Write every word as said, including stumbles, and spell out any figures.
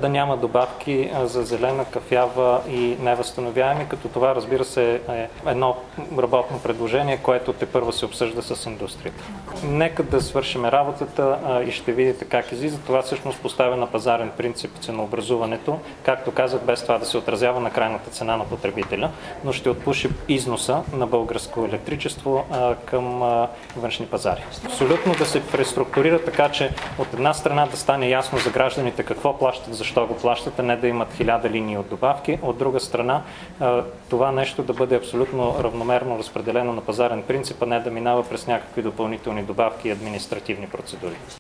да няма добавки за зелена, кафява и невъзстановяеми, като това, разбира се, е едно работно предложение, което тепърва се обсъжда с индустрията. Нека да свършим работата и ще видите как излиза. Това всъщност поставя на пазарен принцип ценообразуването, както казах, без това да се отразява на крайната цена на потребителя, но ще отпуши износа на българско електричество към външни пазари. Абсолютно да се преструктурира така, че от една страна да стане ясно за гражданите какво плащат, защо го плащат, а не да имат хиляда линии от добавки. От друга страна, това нещо да бъде абсолютно равномерно разпределено на пазарен принцип, а не да минава през някакви допълнителни добавки и административни процедури.